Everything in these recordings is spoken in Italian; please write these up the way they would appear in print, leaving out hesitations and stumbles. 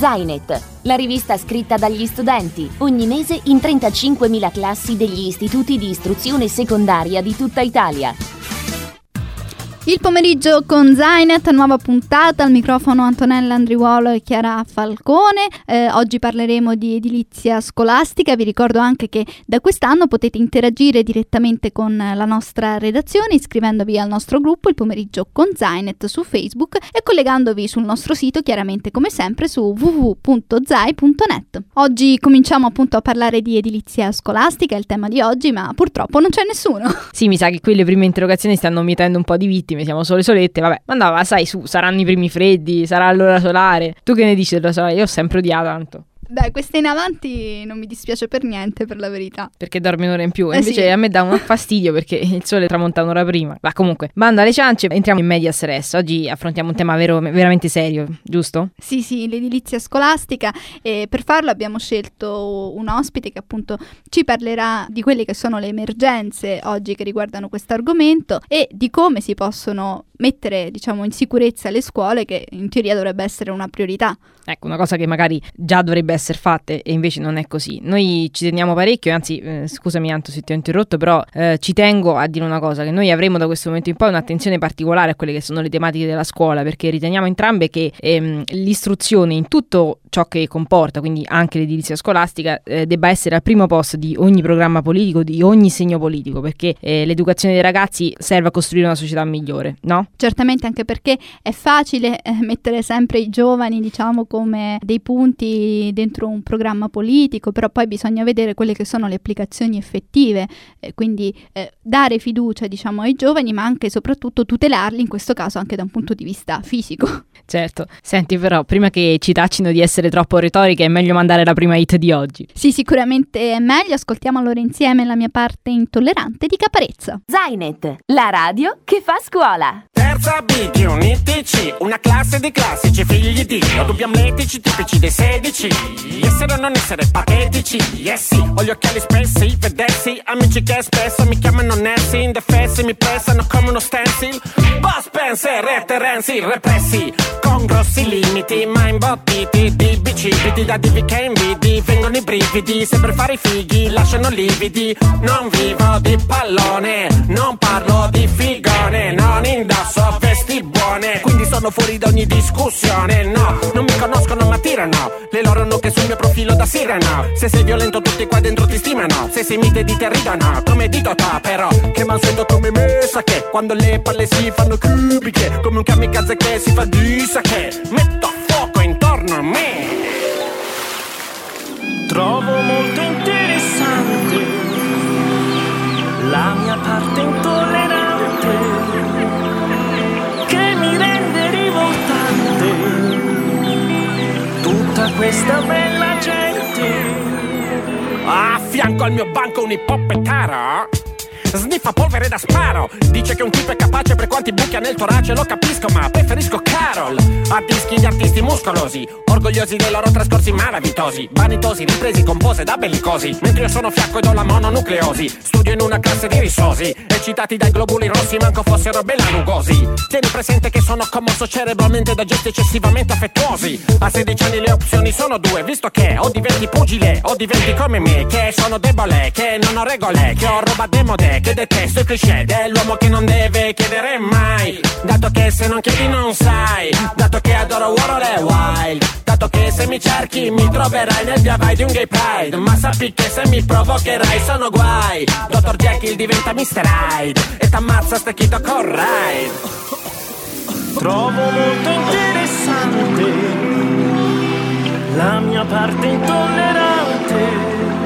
Zainet, la rivista scritta dagli studenti, ogni mese in 35.000 classi degli istituti di istruzione secondaria di tutta Italia. Il pomeriggio con Zainet, nuova puntata, al microfono Antonella Andriuolo e Chiara Falcone. Oggi parleremo di edilizia scolastica. Vi ricordo anche che da quest'anno potete interagire direttamente con la nostra redazione iscrivendovi al nostro gruppo Il pomeriggio con Zainet su Facebook e collegandovi sul nostro sito, chiaramente come sempre su www.zai.net. Oggi cominciamo appunto a parlare di edilizia scolastica, è il tema di oggi, ma purtroppo non c'è nessuno. Sì, mi sa che qui le prime interrogazioni stanno mietendo un po' di vittime, siamo solette, vabbè, ma no, sai, su, saranno i primi freddi, sarà l'ora solare. Tu che ne dici dell'ora solare? Io ho sempre odiato tanto. Dai, queste in avanti non mi dispiace per niente, per la verità. Perché dormi un'ora in più. Invece sì. A me dà un fastidio perché il sole tramonta un'ora prima. Ma comunque, bando alle ciance, entriamo in medias res. Oggi affrontiamo un tema veramente serio, giusto? Sì, l'edilizia scolastica, e per farlo abbiamo scelto un ospite che appunto ci parlerà di quelle che sono le emergenze oggi che riguardano questo argomento e di come si possono mettere, diciamo, in sicurezza le scuole, che in teoria dovrebbe essere una priorità. Ecco, una cosa che magari già dovrebbe essere fatta e invece non è così. Noi ci teniamo parecchio, anzi, scusami Anto se ti ho interrotto, però ci tengo a dire una cosa, che noi avremo da questo momento in poi un'attenzione particolare a quelle che sono le tematiche della scuola, perché riteniamo entrambe che l'istruzione in tutto ciò che comporta, quindi anche l'edilizia scolastica, debba essere al primo posto di ogni programma politico, di ogni segno politico, perché l'educazione dei ragazzi serve a costruire una società migliore, no? Certamente, anche perché è facile mettere sempre i giovani, diciamo, come dei punti dentro un programma politico, però poi bisogna vedere quelle che sono le applicazioni effettive, quindi dare fiducia, diciamo, ai giovani, ma anche e soprattutto tutelarli, in questo caso anche da un punto di vista fisico. Certo, senti, però prima che ci taccino di essere troppo retoriche è meglio mandare la prima hit di oggi. Sì, sicuramente è meglio. Ascoltiamo allora insieme La mia parte intollerante di Caparezza. Zainet, la radio che fa scuola. Terza B, più un ITC, una classe di classici, figli di dubbi amletici, tipici dei 16. Essere o non essere patetici, yes sì. Ho gli occhiali spessi, vedessi, amici che spesso mi chiamano Nessi, indefessi, mi pressano come uno stencil. Boss Spencer e Terenzi, repressi, con grossi limiti, ma imbottiti di bicipiti, da divi che invidi, vengono i brividi, se per fare i fighi lasciano lividi. Non vivo di pallone, non parlo di figone, non indosso vesti buone, quindi sono fuori da ogni discussione. No, non mi conoscono ma tirano le loro nuche sul mio profilo da sirena. Se sei violento tutti qua dentro ti stimano, se sei mite di te ridono come dito ta. Però che mansueto come me sa che quando le palle si fanno cubiche, come un kamikaze che si fa di sake, metto a fuoco intorno a me. Trovo molto interessante la mia parte intollerante, che mi rende rivoltante tutta questa bella gente. A fianco al mio banco un ippopettaro sniffa polvere da sparo, dice che un tipo è capace per quanti buchi ha nel torace. Lo capisco ma preferisco Carol a dischi di artisti muscolosi, orgogliosi dei loro trascorsi malavitosi, vanitosi, ripresi con pose da bellicosi, mentre io sono fiacco ed ho la mononucleosi. Studio in una classe di risosi, eccitati dai globuli rossi manco fossero belanugosi. Tieni presente che sono commosso cerebralmente da gesti eccessivamente affettuosi. A 16 anni le opzioni sono due, visto che o diventi pugile o diventi come me, che sono debole, che non ho regole, che ho roba demode, che detesto i cliché dell'uomo che non deve chiedere mai, dato che se non chiedi non sai, dato che adoro Warhol e Wild, dato che se mi cerchi mi troverai nel via vai di un gay pride, ma sappi che se mi provocherai sono guai. Dottor Jekyll diventa Mr. Hyde e t'ammazza stecchito con ride. Trovo molto interessante la mia parte intollerante,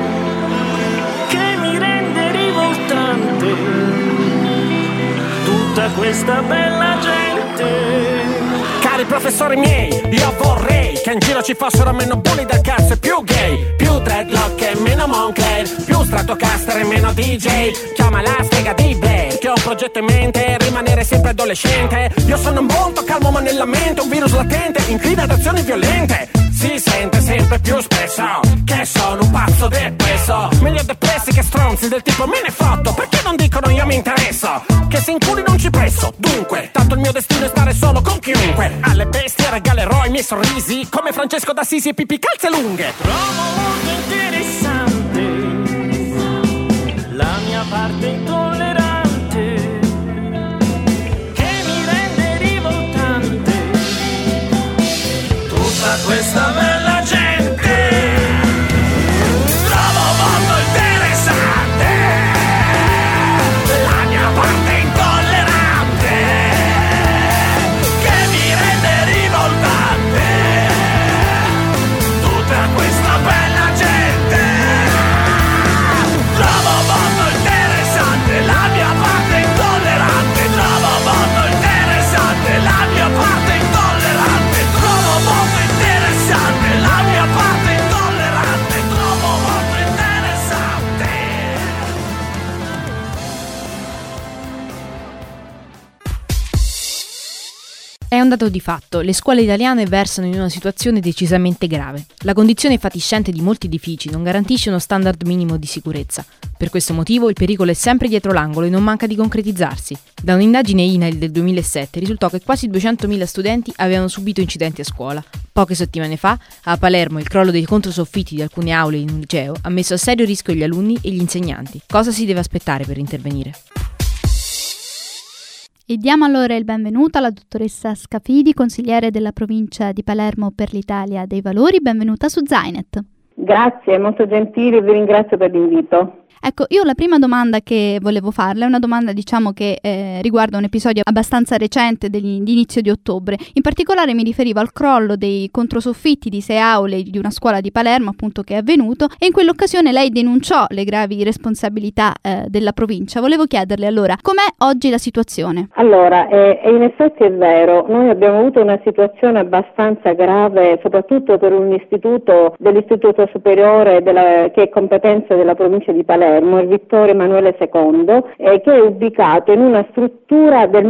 tutta questa bella gente. Cari professori miei, io vorrei che in giro ci fossero meno bulli del cazzo e più gay, più dreadlock e meno Moncler, più Stratocaster e meno DJ. Chiama la strega di Blair, che ho un progetto in mente, rimanere sempre adolescente. Io sono molto calmo ma nella mente un virus latente, incline ad azioni violente. si sente sempre più spesso che sono un pazzo depresso. Meglio depressi che stronzi del tipo me ne fotto, perché non dicono io mi interesso? Che se in culi non ci presso, dunque tanto il mio destino è stare solo con chiunque. Alle bestie regalerò i miei sorrisi, come Francesco d'Assisi e Pippi calze lunghe. Trovo molto interessante la mia parte intollerante, che mi rende rivoltante tutta questa bella gente. Trovo molto interessante la mia parte intollerante, che mi rende rivoltante tutta questa bella gente. Trovo molto interessante la mia parte intollerante, trovo molto interessante la mia parte intollerante, trovo molto interessante la mia parte intollerante, trovo molto interessante. È un dato di fatto, le scuole italiane versano in una situazione decisamente grave. La condizione fatiscente di molti edifici non garantisce uno standard minimo di sicurezza. Per questo motivo il pericolo è sempre dietro l'angolo e non manca di concretizzarsi. Da un'indagine INAIL del 2007 risultò che quasi 200.000 studenti avevano subito incidenti a scuola. Poche settimane fa, a Palermo, il crollo dei controsoffitti di alcune aule in un liceo ha messo a serio rischio gli alunni e gli insegnanti. Cosa si deve aspettare per intervenire? E diamo allora il benvenuto alla dottoressa Scafidi, consigliere della provincia di Palermo per l'Italia dei Valori. Benvenuta su Zainet. Grazie, molto gentili, vi ringrazio per l'invito. Ecco, io la prima domanda che volevo farle è una domanda che riguarda un episodio abbastanza recente di inizio di ottobre. In particolare mi riferivo al crollo dei controsoffitti di 6 aule di una scuola di Palermo, appunto, che è avvenuto, e in quell'occasione lei denunciò le gravi responsabilità della provincia. Volevo chiederle allora, com'è oggi la situazione? Allora, in effetti è vero, noi abbiamo avuto una situazione abbastanza grave, soprattutto per un istituto dell'Istituto Superiore che è competenza della provincia di Palermo, il Vittorio Emanuele II, che è ubicato in una struttura del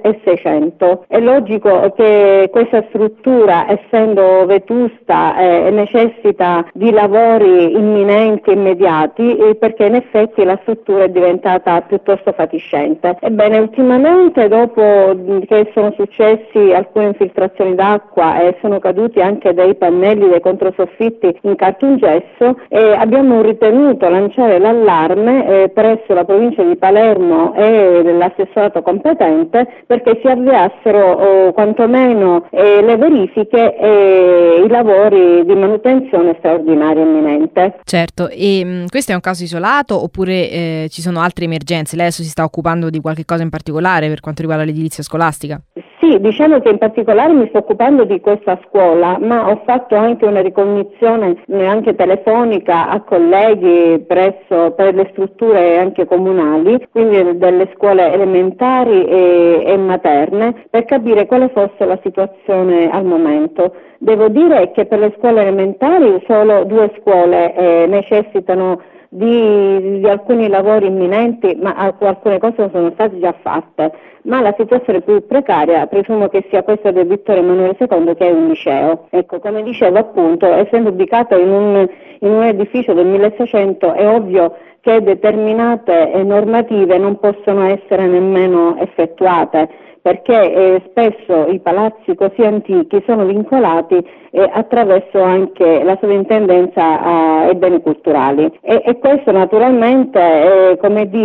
1600. È logico che questa struttura, essendo vetusta, necessita di lavori imminenti, immediati, perché in effetti la struttura è diventata piuttosto fatiscente. Ebbene, ultimamente, dopo che sono successi alcune infiltrazioni d'acqua e sono caduti anche dei pannelli dei controsoffitti in cartongesso, abbiamo ritenuto lanciare l'allarme presso la provincia di Palermo e l'assessorato competente perché si avviassero quantomeno le verifiche e i lavori di manutenzione straordinaria imminente. Certo, e questo è un caso isolato oppure ci sono altre emergenze? Lei adesso si sta occupando di qualche cosa in particolare per quanto riguarda l'edilizia scolastica? Sì, diciamo che in particolare mi sto occupando di questa scuola, ma ho fatto anche una ricognizione anche telefonica a colleghi per le strutture anche comunali, quindi delle scuole elementari e materne, per capire quale fosse la situazione al momento. Devo dire che per le scuole elementari solo 2 scuole necessitano di alcuni lavori imminenti, ma alcune cose sono state già fatte. Ma la situazione più precaria presumo che sia questa del Vittorio Emanuele II, che è un liceo. Ecco, come dicevo appunto, essendo ubicato in un edificio del 1600, è ovvio che determinate normative non possono essere nemmeno effettuate, perché spesso i palazzi così antichi sono vincolati attraverso anche la sovrintendenza ai beni culturali e questo naturalmente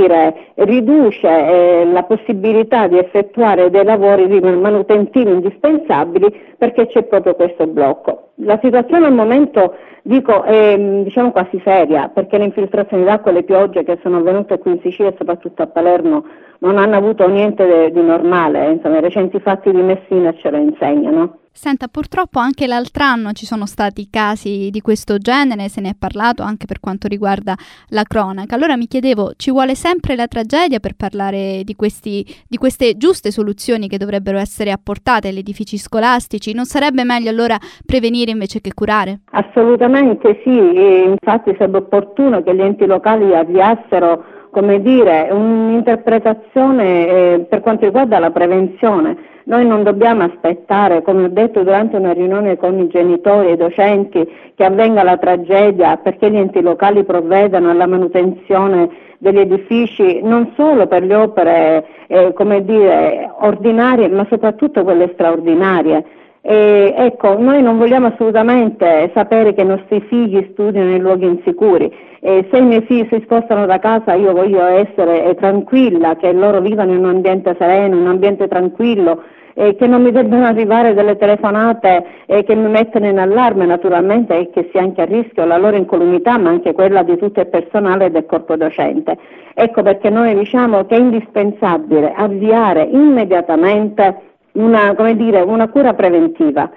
riduce la possibilità di effettuare dei lavori manutentivi indispensabili, perché c'è proprio questo blocco. La situazione al momento è quasi seria, perché le infiltrazioni d'acqua e le piogge che sono avvenute qui in Sicilia e soprattutto a Palermo non hanno avuto niente di normale, insomma i recenti fatti di Messina ce lo insegnano. Senta, purtroppo anche l'altro anno ci sono stati casi di questo genere, se ne è parlato anche per quanto riguarda la cronaca. Allora mi chiedevo, ci vuole sempre la tragedia per parlare di queste giuste soluzioni che dovrebbero essere apportate agli edifici scolastici? Non sarebbe meglio allora prevenire invece che curare? Assolutamente sì, infatti sarebbe opportuno che gli enti locali avviassero come dire, un'interpretazione per quanto riguarda la prevenzione. Noi non dobbiamo aspettare, come ho detto durante una riunione con i genitori e i docenti, che avvenga la tragedia perché gli enti locali provvedano alla manutenzione degli edifici, non solo per le opere come dire, ordinarie, ma soprattutto quelle straordinarie. Ecco, noi non vogliamo assolutamente sapere che i nostri figli studiano in luoghi insicuri. Se i miei figli si spostano da casa, io voglio essere tranquilla, che loro vivano in un ambiente sereno, in un ambiente tranquillo, che non mi debbano arrivare delle telefonate che mi mettono in allarme, naturalmente, e che sia anche a rischio la loro incolumità, ma anche quella di tutto il personale del corpo docente. Ecco perché noi diciamo che è indispensabile avviare immediatamente una cura preventiva.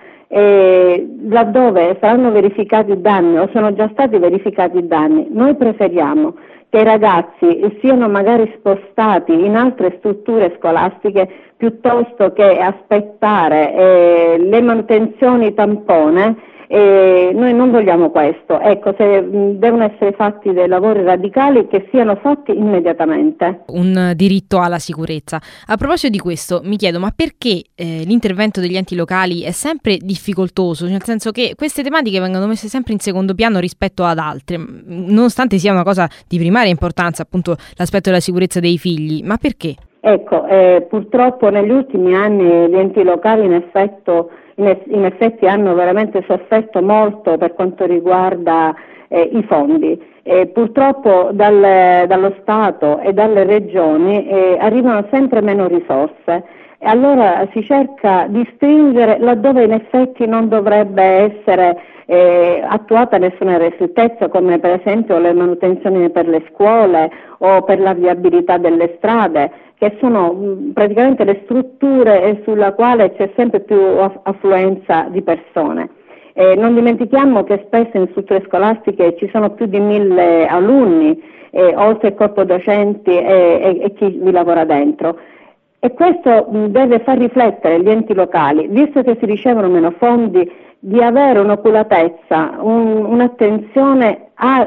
Laddove saranno verificati danni o sono già stati verificati danni, noi preferiamo che i ragazzi siano magari spostati in altre strutture scolastiche piuttosto che aspettare le manutenzioni tampone. Noi non vogliamo questo. Ecco, se devono essere fatti dei lavori radicali, che siano fatti immediatamente. Un diritto alla sicurezza. A proposito di questo, mi chiedo, ma perché l'intervento degli enti locali è sempre difficoltoso? Nel senso che queste tematiche vengono messe sempre in secondo piano rispetto ad altre, nonostante sia una cosa di primaria importanza, appunto l'aspetto della sicurezza dei figli. Ma perché? Ecco, purtroppo negli ultimi anni gli enti locali in effetti hanno veramente sofferto molto per quanto riguarda i fondi. Purtroppo dallo Stato e dalle regioni arrivano sempre meno risorse e allora si cerca di stringere laddove in effetti non dovrebbe essere attuata nessuna restrittezza, come per esempio le manutenzioni per le scuole o per la viabilità delle strade, che sono praticamente le strutture sulla quale c'è sempre più affluenza di persone. Non dimentichiamo che spesso in strutture scolastiche ci sono più di 1000 alunni, oltre al corpo docenti e chi vi lavora dentro. E questo deve far riflettere gli enti locali, visto che si ricevono meno fondi, di avere un'oculatezza, un'attenzione a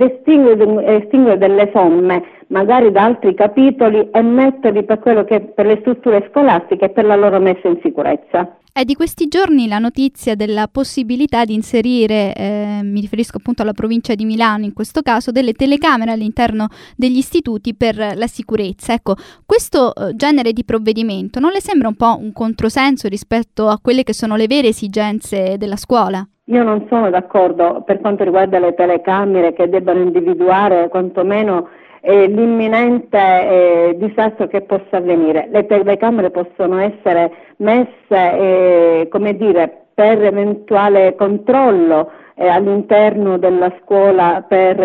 estinguere delle somme, magari da altri capitoli, e metterli per quello che per le strutture scolastiche e per la loro messa in sicurezza. È di questi giorni la notizia della possibilità di inserire, mi riferisco appunto alla provincia di Milano in questo caso, delle telecamere all'interno degli istituti per la sicurezza. Ecco, questo genere di provvedimento non le sembra un po' un controsenso rispetto a quelle che sono le vere esigenze della scuola? Io non sono d'accordo per quanto riguarda le telecamere che debbano individuare quantomeno l'imminente disastro che possa avvenire. Le telecamere possono essere messe per eventuale controllo all'interno della scuola per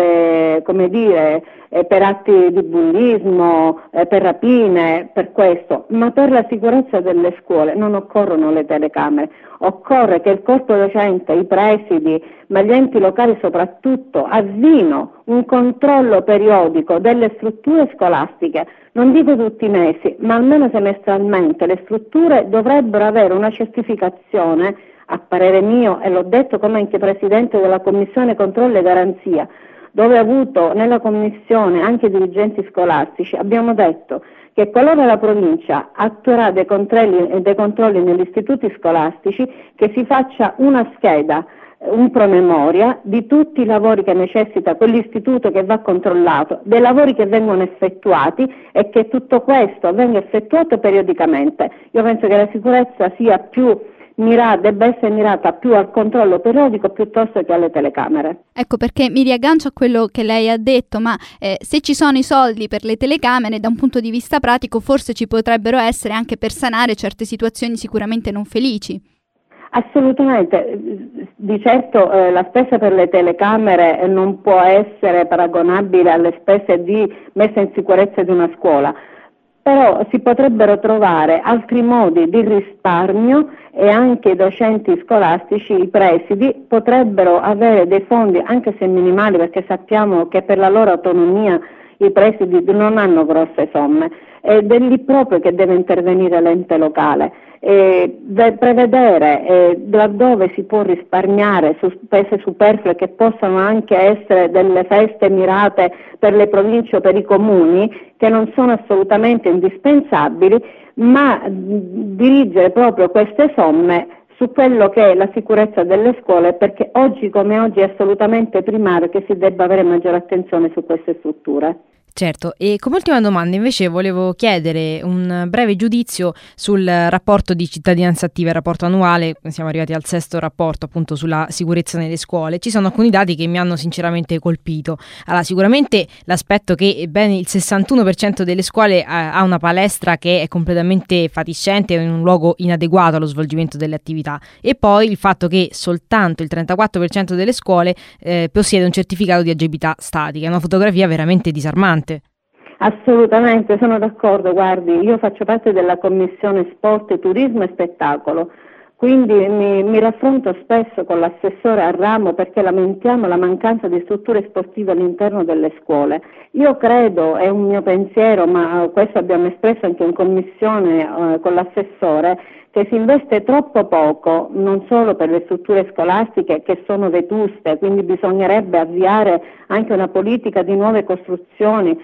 atti di bullismo, per rapine, per questo, ma per la sicurezza delle scuole non occorrono le telecamere, occorre che il corpo docente, i presidi, ma gli enti locali soprattutto, avviino un controllo periodico delle strutture scolastiche, non dico tutti i mesi, ma almeno semestralmente. Le strutture dovrebbero avere una certificazione, a parere mio, e l'ho detto come anche Presidente della Commissione Controllo e Garanzia, dove ho avuto nella Commissione anche dirigenti scolastici, abbiamo detto che qualora la provincia attuerà dei controlli negli istituti scolastici, che si faccia una scheda, un promemoria di tutti i lavori che necessita quell'istituto che va controllato, dei lavori che vengono effettuati, e che tutto questo venga effettuato periodicamente. Io penso che la sicurezza sia debba essere mirata più al controllo periodico piuttosto che alle telecamere. Ecco, perché mi riaggancio a quello che lei ha detto, ma se ci sono i soldi per le telecamere, da un punto di vista pratico forse ci potrebbero essere anche per sanare certe situazioni sicuramente non felici. Assolutamente, di certo la spesa per le telecamere non può essere paragonabile alle spese di messa in sicurezza di una scuola, però si potrebbero trovare altri modi di risparmio e anche i docenti scolastici, i presidi, potrebbero avere dei fondi, anche se minimali, perché sappiamo che per la loro autonomia i presidi non hanno grosse somme, ed è lì proprio che deve intervenire l'ente locale. Prevedere laddove si può risparmiare su spese superflue che possano anche essere delle feste mirate per le province o per i comuni, che non sono assolutamente indispensabili, ma dirigere proprio queste somme su quello che è la sicurezza delle scuole, perché oggi come oggi è assolutamente primario che si debba avere maggiore attenzione su queste strutture. Certo, e come ultima domanda invece volevo chiedere un breve giudizio sul rapporto di cittadinanza attiva, il rapporto annuale. Siamo arrivati al 6° rapporto appunto sulla sicurezza nelle scuole. Ci sono alcuni dati che mi hanno sinceramente colpito. Allora, sicuramente l'aspetto che ben il 61% delle scuole ha una palestra che è completamente fatiscente o in un luogo inadeguato allo svolgimento delle attività, e poi il fatto che soltanto il 34% delle scuole possiede un certificato di agibilità statica. È una fotografia veramente disarmante. Assolutamente, sono d'accordo. Guardi, io faccio parte della commissione sport, turismo e spettacolo, quindi mi raffronto spesso con l'assessore al ramo perché lamentiamo la mancanza di strutture sportive all'interno delle scuole. Io credo, è un mio pensiero, ma questo abbiamo espresso anche in commissione con l'assessore, che si investe troppo poco, non solo per le strutture scolastiche che sono vetuste, quindi bisognerebbe avviare anche una politica di nuove costruzioni.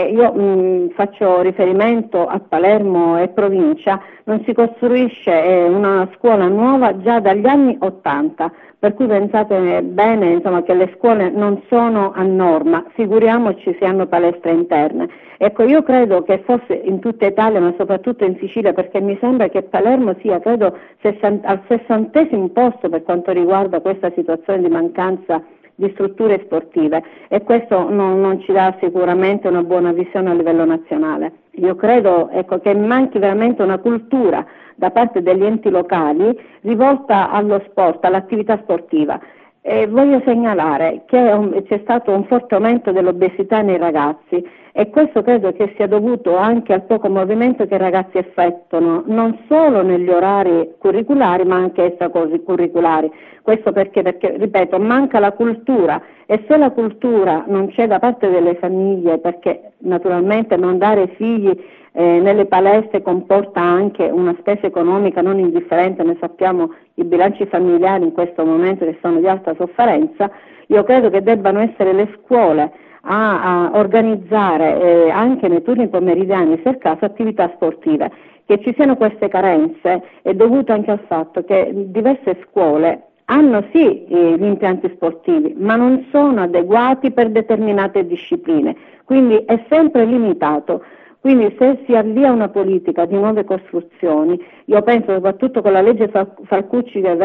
Io faccio riferimento a Palermo e provincia, non si costruisce una scuola nuova già dagli anni '80, per cui pensate bene, insomma, che le scuole non sono a norma, figuriamoci se hanno palestre interne. Ecco, io credo che forse in tutta Italia, ma soprattutto in Sicilia, perché mi sembra che Palermo sia, credo, al 60° posto per quanto riguarda questa situazione di mancanza di strutture sportive, e questo non ci dà sicuramente una buona visione a livello nazionale. Io credo, ecco, che manchi veramente una cultura da parte degli enti locali rivolta allo sport, all'attività sportiva. Voglio segnalare che c'è stato un forte aumento dell'obesità nei ragazzi, e questo credo che sia dovuto anche al poco movimento che i ragazzi effettuano, non solo negli orari curriculari ma anche extracurriculari. Questo perché, ripeto, manca la cultura, e se la cultura non c'è da parte delle famiglie, perché naturalmente mandare i figli nelle palestre comporta anche una spesa economica non indifferente, ne sappiamo i bilanci familiari in questo momento che sono di alta sofferenza, io credo che debbano essere le scuole a organizzare anche nei turni pomeridiani, se il caso, attività sportive. Che ci siano queste carenze è dovuto anche al fatto che diverse scuole hanno sì gli impianti sportivi, ma non sono adeguati per determinate discipline, quindi è sempre limitato. Quindi se si avvia una politica di nuove costruzioni, io penso soprattutto con la legge Falcucci che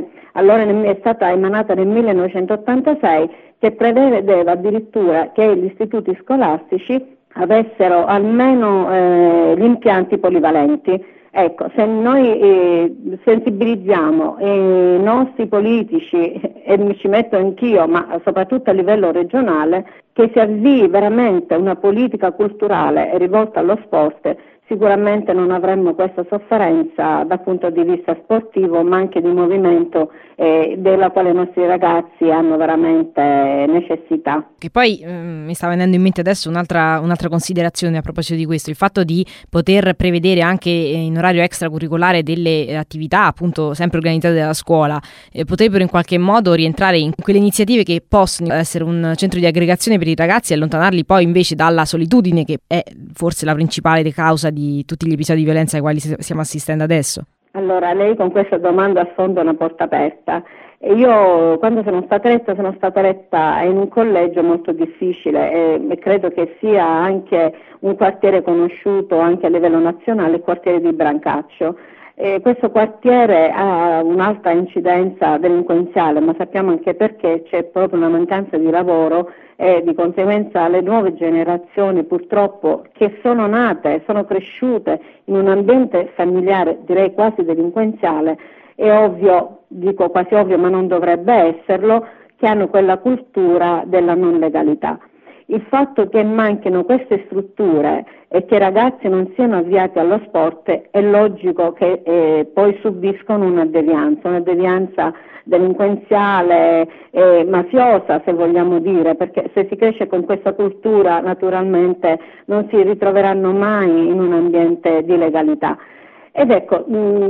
è stata emanata nel 1986, che prevedeva addirittura che gli istituti scolastici avessero almeno gli impianti polivalenti. Ecco, se noi sensibilizziamo i nostri politici, e mi ci metto anch'io, ma soprattutto a livello regionale, che si avvii veramente una politica culturale rivolta allo sport, sicuramente non avremmo questa sofferenza dal punto di vista sportivo, ma anche di movimento della quale i nostri ragazzi hanno veramente necessità. Che poi mi sta venendo in mente adesso un'altra considerazione a proposito di questo, il fatto di poter prevedere anche in orario extracurricolare delle attività appunto sempre organizzate dalla scuola, potrebbero in qualche modo rientrare in quelle iniziative che possono essere un centro di aggregazione per i ragazzi e allontanarli poi invece dalla solitudine, che è forse la principale causa di tutti gli episodi di violenza ai quali stiamo assistendo adesso. Allora, lei con questa domanda affonda una porta aperta. E io quando sono stata eletta in un collegio molto difficile e credo che sia anche un quartiere conosciuto anche a livello nazionale, il quartiere di Brancaccio. Questo quartiere ha un'alta incidenza delinquenziale, ma sappiamo anche perché c'è proprio una mancanza di lavoro, e di conseguenza le nuove generazioni purtroppo che sono nate, sono cresciute in un ambiente familiare, direi quasi delinquenziale, è ovvio, dico quasi ovvio ma non dovrebbe esserlo, che hanno quella cultura della non legalità. il fatto che manchino queste strutture e che i ragazzi non siano avviati allo sport, è logico che poi subiscono una devianza delinquenziale, mafiosa, se vogliamo dire, perché se si cresce con questa cultura naturalmente non si ritroveranno mai in un ambiente di legalità. Ed ecco,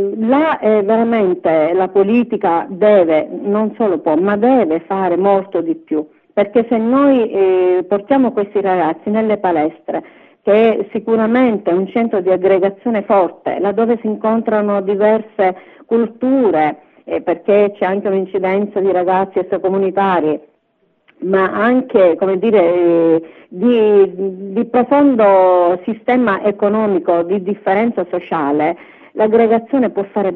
veramente la politica deve, non solo può, ma deve fare molto di più, perché se noi portiamo questi ragazzi nelle palestre, che è sicuramente un centro di aggregazione forte, laddove si incontrano diverse culture, perché c'è anche un'incidenza di ragazzi extracomunitari, ma anche, come dire, di profondo sistema economico, di differenza sociale, l'aggregazione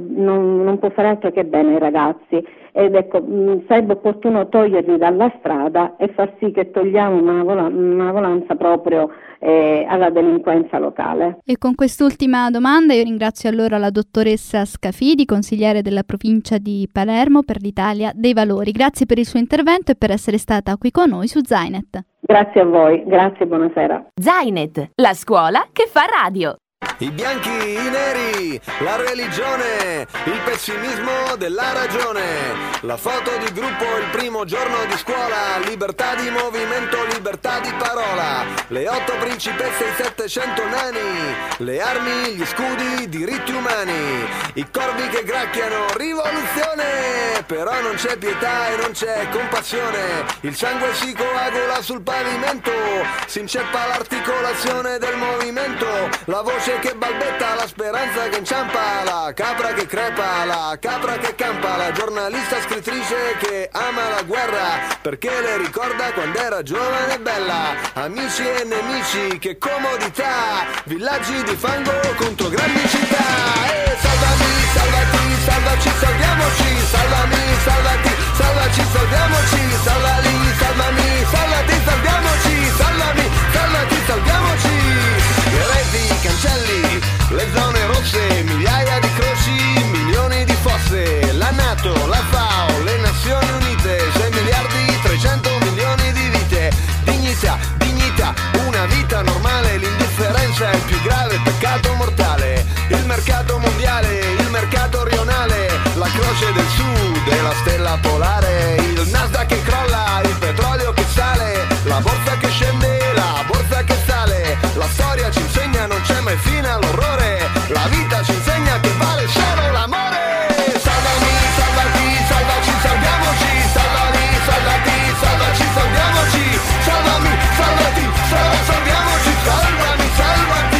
non può fare altro che bene ai ragazzi. Ed ecco, sarebbe opportuno toglierli dalla strada e far sì che togliamo una volanza proprio alla delinquenza locale. E con quest'ultima domanda io ringrazio allora la dottoressa Scafidi, consigliere della provincia di Palermo per l'Italia dei Valori. Grazie per il suo intervento e per essere stata qui con noi su Zainet. Grazie a voi, grazie, buonasera. Zainet, la scuola che fa radio. I bianchi, i neri, la religione, il pessimismo della ragione, la foto di gruppo il primo giorno di scuola, libertà di movimento, libertà di parola, le 8 principesse, i 700 nani, le armi, gli scudi, i diritti umani, i corvi che gracchiano, rivoluzione, però non c'è pietà e non c'è compassione, il sangue si coagula sul pavimento, si inceppa l'articolazione del movimento, la voce che balbetta, la speranza che inciampa, la capra che crepa, la capra che campa, la giornalista scrittrice che ama la guerra perché le ricorda quando era giovane e bella, amici e nemici, che comodità, villaggi di fango contro grandi città, e salvami, salvati, salvaci, salviamoci, salvami, salvati, salvaci, salviamoci, salvali, salvami, salvati, salviamoci, salvami, salvati, salviamoci, le reti, i cancelli, le zone rosse, migliaia di croci, milioni di fosse, la NATO, la FAO, le Nazioni Unite, 6 miliardi, 300 milioni di vite, dignità, dignità, una vita normale, l'indifferenza è il più grave peccato mortale, il mercato mondiale, il mercato rionale, la croce del sud e la stella polare, il Nasdaq che crolla, il petrolio che sale, la borsa che scende, la borsa che sale, la storia ci insegna non c'è mai fine all'orrore, la vita ci insegna che vale solo l'amore, salvami, salvati, salvaci, salviamoci, salvami, salvati, salvaci, salviamoci, salvami, salvati, salviamoci, salvami, salvati,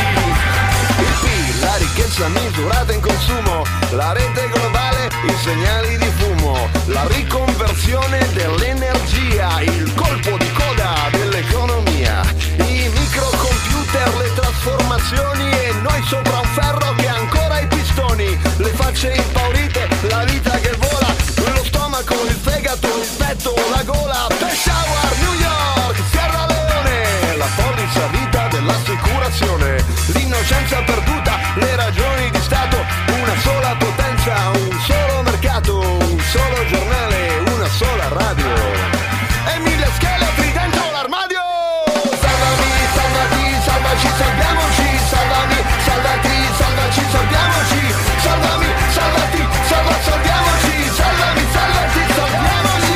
il PIL, la ricchezza misurata in consumo, la rete globale, i segnali di fumo, la riconversione dell'energia, il colpo di coda dell'economia, i microcomputer, le trasformazioni e noi sopra un ferro che ha ancora i pistoni, le facce impaurite, la vita che vola, lo stomaco, il fegato, il petto, la gola, Peshawar, New York, Sierra Leone, la polizza vita dell'assicurazione, l'innocenza perduta, le ragioni di Stato, una sola potenza, un solo mercato, un solo giornale, una sola radio e 1000 scheletri dentro l'armadio. Salvami, salvati, salvaci, salviamoci, salvami, salvati, salvaci, salviamoci, salvami, salvati, salviamoci, salvami, salvati, salviamoci.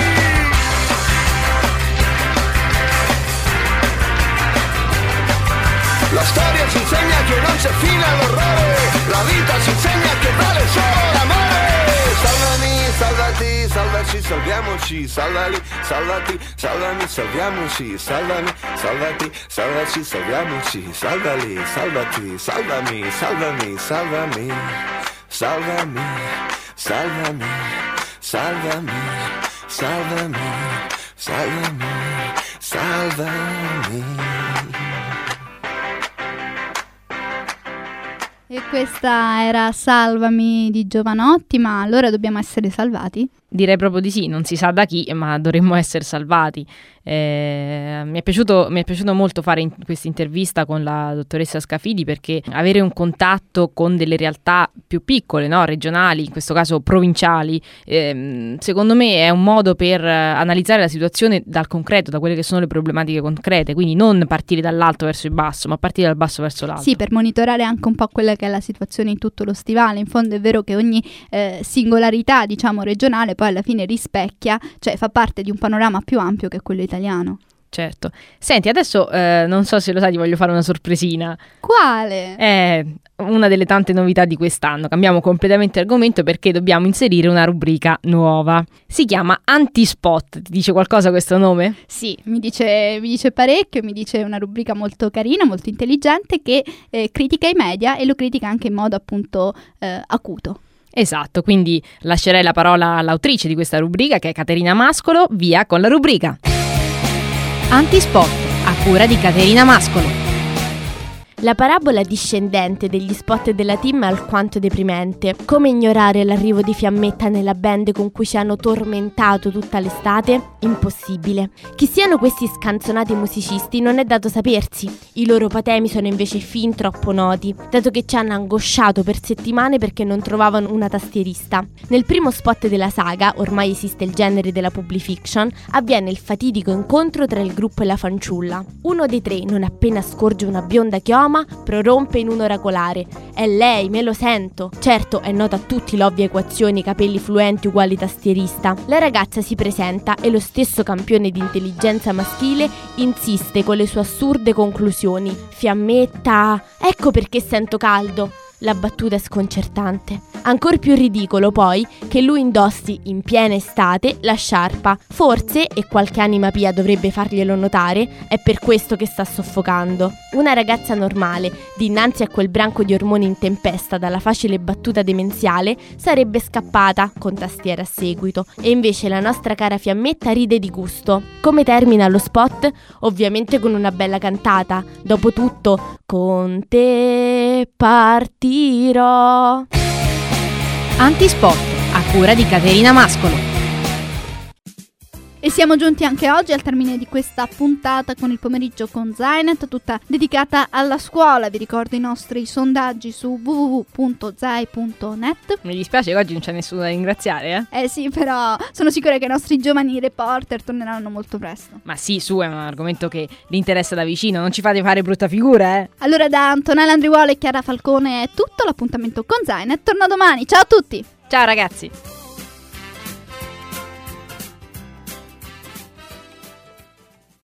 La storia ci insegna che non c'è fine all'orrore, la vita ci insegna che vale solo l'amore. Salvami, salvati, salvaci, salviamoci, salvali, salvati, salvami, salviamoci, salvami, salvati, salvaci, salviamoci, salvali, salvati, salvami, salvami, salvami, salvami, salvami, salvami, salvami, salvami, salvami. E questa era Salvami di Jovanotti, ma allora dobbiamo essere salvati? Direi proprio di sì, non si sa da chi, ma dovremmo essere salvati. Mi è piaciuto molto fare questa intervista con la dottoressa Scafidi, perché avere un contatto con delle realtà più piccole, no? Regionali, in questo caso provinciali, secondo me è un modo per analizzare la situazione dal concreto, da quelle che sono le problematiche concrete, quindi non partire dall'alto verso il basso, ma partire dal basso verso l'alto. Sì, per monitorare anche un po' quella che è la situazione in tutto lo stivale. In fondo è vero che ogni singolarità, diciamo, regionale poi alla fine rispecchia, cioè fa parte di un panorama più ampio che è quello italiano. Certo. Senti, adesso non so se lo sai, ti voglio fare una sorpresina. Quale? È una delle tante novità di quest'anno. Cambiamo completamente argomento perché dobbiamo inserire una rubrica nuova. Si chiama Antispot. Ti dice qualcosa questo nome? Sì, mi dice parecchio, mi dice una rubrica molto carina, molto intelligente, che critica i media e lo critica anche in modo appunto acuto. Esatto, quindi lascerei la parola all'autrice di questa rubrica, che è Caterina Mascolo. Via con la rubrica Antispot, a cura di Caterina Mascolo. La parabola discendente degli spot della team è alquanto deprimente. Come ignorare l'arrivo di Fiammetta nella band con cui ci hanno tormentato tutta l'estate? Impossibile. Chi siano questi scanzonati musicisti non è dato sapersi. I loro patemi sono invece fin troppo noti, dato che ci hanno angosciato per settimane perché non trovavano una tastierista. Nel primo spot della saga, ormai esiste il genere della public fiction, avviene il fatidico incontro tra il gruppo e la fanciulla. Uno dei tre, non appena scorge una bionda chioma, prorompe in un oracolare: è lei, me lo sento. Certo, è nota a tutti l'ovvia equazione capelli fluenti uguali tastierista. La ragazza si presenta e lo stesso campione di intelligenza maschile insiste con le sue assurde conclusioni. Fiammetta, ecco perché sento caldo. La battuta è sconcertante. Ancor più ridicolo poi che lui indossi in piena estate la sciarpa. Forse, e qualche anima pia dovrebbe farglielo notare, è per questo che sta soffocando. Una ragazza normale, dinanzi a quel branco di ormoni in tempesta dalla facile battuta demenziale, sarebbe scappata, con tastiera a seguito, e invece la nostra cara Fiammetta ride di gusto. Come termina lo spot? Ovviamente con una bella cantata. Dopotutto, con te partirò. Antispot, a cura di Caterina Mascolo. E siamo giunti anche oggi al termine di questa puntata con il pomeriggio con Zainet, tutta dedicata alla scuola. Vi ricordo i nostri sondaggi su www.zai.net. Mi dispiace che oggi non c'è nessuno da ringraziare, Sì, però sono sicura che i nostri giovani reporter torneranno molto presto. Ma sì, su, è un argomento che li interessa da vicino, non ci fate fare brutta figura, Allora da Antonella Andriuolo e Chiara Falcone è tutto, l'appuntamento con Zainet torna domani. Ciao a tutti! Ciao ragazzi!